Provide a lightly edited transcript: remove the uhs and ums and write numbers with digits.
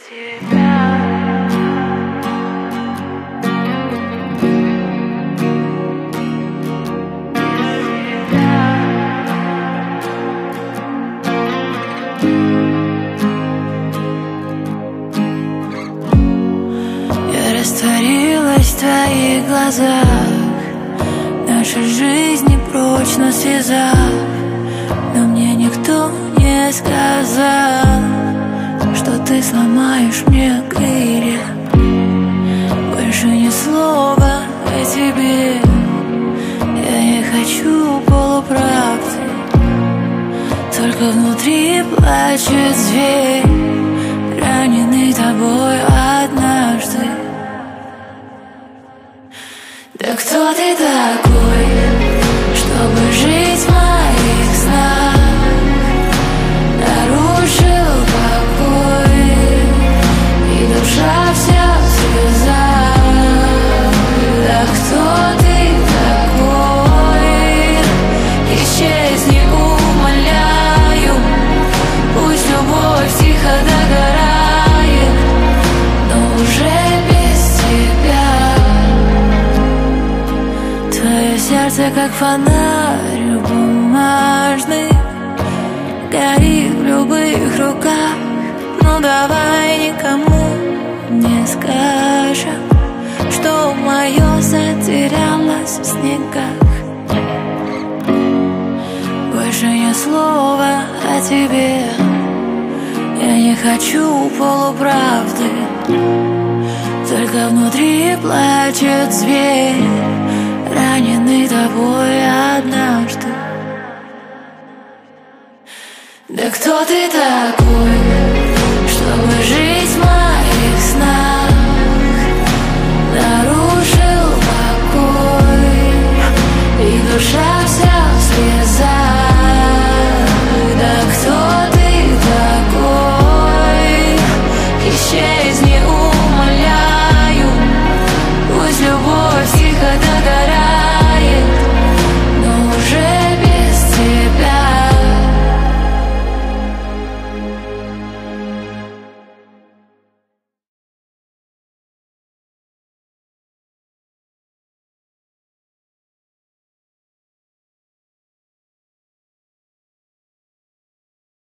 Я растворилась в твоих глазах, наши жизни прочно связав, но мне никто не сказал, что ты сломаешь мне крылья. Больше ни слова о тебе, я не хочу полуправды, только внутри плачет зверь, раненый тобой однажды. Да кто ты такой, чтобы жить в моих снах? Нарушил покой, и душа вся в слезах. Да кто ты такой? Исчезни, умоляю, пусть любовь тихо догорает, но уже без тебя. Твое сердце как фонарь бумажный, горит в любых руках. Ну давай никому не скажем, что мое затерялось в снегах. Больше ни слова о тебе, я не хочу полуправды, только внутри плачет зверь, раненый тобой однажды. Да кто ты такой?